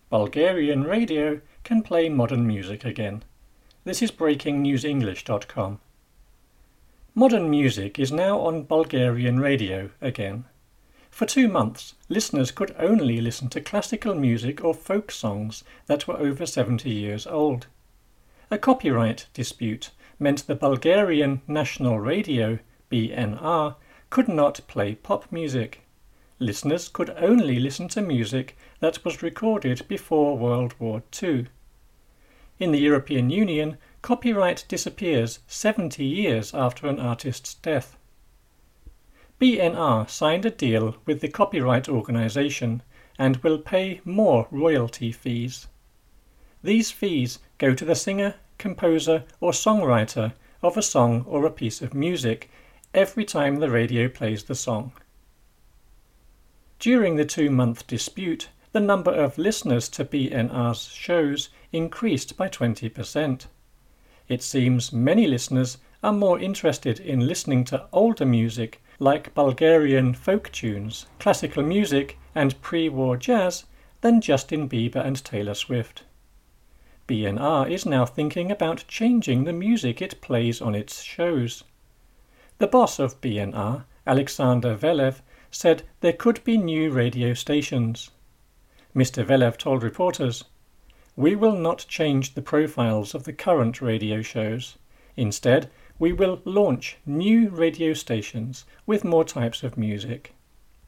Bulgarian radio can play modern music again. This is breakingnewsenglish.com. Modern music is now on Bulgarian radio again. For 2 months, listeners could only listen to classical music or folk songs that were over 70 years old. A copyright dispute meant the Bulgarian National Radio, BNR, could not play pop music. Listeners could only listen to music that was recorded before World War II. In the European Union, copyright disappears 70 years after an artist's death. BNR signed a deal with the copyright organisation and will pay more royalty fees. These fees go to the singer, composer or songwriter of a song or a piece of music every time the radio plays the song. During the 2-month dispute, the number of listeners to BNR's shows increased by 20%. It seems many listeners are more interested in listening to older music like Bulgarian folk tunes, classical music and pre-war jazz than Justin Bieber and Taylor Swift. BNR is now thinking about changing the music it plays on its shows. The boss of BNR, Alexander Velev, said there could be new radio stations. Mr. Velev told reporters, "We will not change the profiles of the current radio shows. Instead, we will launch new radio stations with more types of music."